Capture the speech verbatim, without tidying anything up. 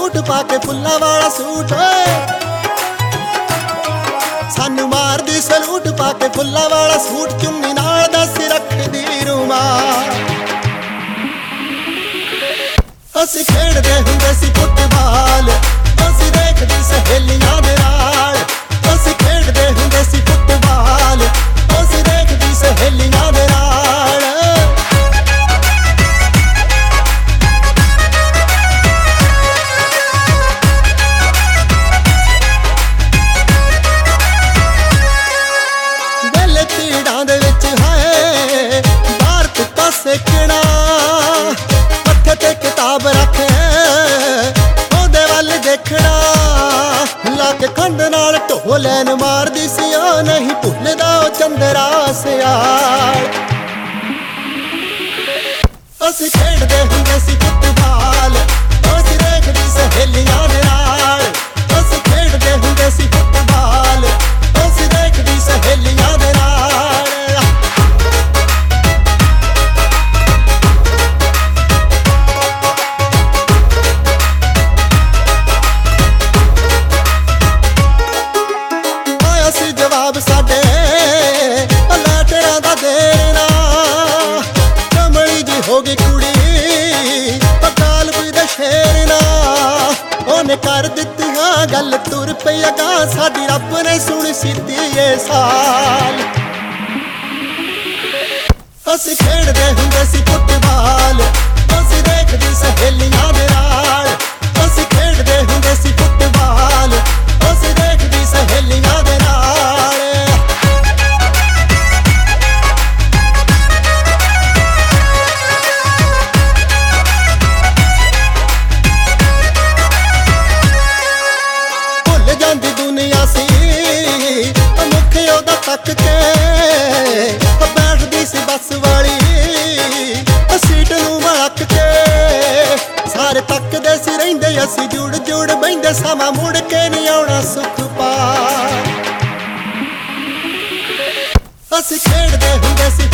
salute ਪਾ ਕੇ ਫੁੱਲਾਂ ਵਾਲਾ ਸੂਟ ਓਏ ਸਾਨੂੰ ਮਾਰਦੀ ਸਲੂਟ ਪਾ ਕੇ ਫੁੱਲਾਂ ਵਾਲਾ ਸੂਟ ਚੁੰਨੀ ਨਾਲ ਦੱਸ ਰੱਖਦੀ ਰੂਮਾ ਅਸੀਂ ਖੇਡਦੇ ਹੁੰਦੇ ਸੀ ਫੁੱਟਬਾਲ ਅਸੀਂ ਦੇਖਦੀ ਸਹੇਲੀਆਂ ਦੇ ਨਾਲ ਅਸੀਂ ਖੇਡਦੇ ਹੁੰਦੇ ਸੀ ਫੁੱਟਬਾਲ ਅਸੀਂ ਦੇਖਦੀ ਸਹੇਲੀਆਂ ਦੇ ਨਾਲ ਦਿਲ ਤੀੜਾਂ ਦੇ ਵਿੱਚ ਹੈ ਬਾਹਰ ਧੁੱਪਾਂ ਸੇਕਣਾ ਮੱਥੇ ਤੇ ਕਿਤਾਬ ਰੱਖੇ ਉਹਦੇ ਵੱਲ ਦੇਖਣਾ ਲਾ ਕੇ ਖੰਡ ਨਾਲ ਢੋ ਲੈਣ ਮਾਰਦੀ ਸੀ ਉਹ ਨਹੀਂ ਭੁੱਲਦਾ ਉਹ ਚੰਦਰਾ ਸਿਆਲ ਅਸੀਂ ਖੇਡਦੇ ਹੁੰਦੇ ਸੀ ਫੁੱਟਬਾਲ ਅਸੀਂ ਦੇਖਦੀ ਸਹੇਲੀਆਂ ਦੇ ਨਾਲ ਅਸੀਂ ਖੇਡਦੇ ਹੁੰਦੇ ਸੀ ਫੁੱਟਬਾਲ ਅਸੀਂ ਦੇਖਦੀ ਸਹੇਲੀਆਂ ਦੇ ਨਾਲ ਜਵਾਬ ਸਾਡੇ ਲੈਟਰਾਂ ਦਾ ਦੇਣਾ ਕਮਲੀ ਜੀ ਹੋ ਗਈ ਕੁੜੀ ਪਕਾਲ ਵੀ ਦਾ ਸ਼ੇਰਨਾ ਉਹਨੇ ਕਰ ਦਿੱਤੀ ਹਾਂ ਗੱਲ ਤੁਰ ਪਈ ਅਗਾ ਸਾਡੀ ਰੱਬ ਨੇ ਸੁਣ ਸਿੱਧੀ ਏ ਸਾਲ ਅਸੀਂ ਖੇਡਦੇ ਹੁੰਦੇ ਸੀ ਫੁੱਟਬਾਲ ਅਸੀਂ ਦੇਖਦੀ ਸਹੇਲੀਆਂ ਦੇ ਨਾਲ ਅਸੀਂ ਖੇਡਦੇ ਹੁੰਦੇ ਸੀ ਫੁੱਟਬਾਲ ਅਸੀਂ ਦੇਖਦੀ ਸਹੇਲੀਆਂ ਦੇ ਨਾਲ ਜਾਂਦੀ ਦੁਨੀਆ ਸੀ ਮੁੱਖ ਉਹਦਾ ਤੱਕ ਕੇ ਬੈਠਦੀ ਸੀ ਬੱਸ ਵਾਲੀ ਸੀਟ ਨੂੰ ਮਲਕ ਕੇ ਸਾਰੇ ਤੱਕਦੇ ਸੀ ਰਹਿੰਦੇ ਅਸੀਂ ਜੁੜ ਜੁੜ ਬਹਿੰਦੇ ਸਮਾਂ ਮੁੜ ਕੇ ਨਹੀਂ ਆਉਣਾ ਸੁੱਖ ਪਾ ਅਸੀਂ ਖੇਡਦੇ ਹੁੰਦੇ ਸੀ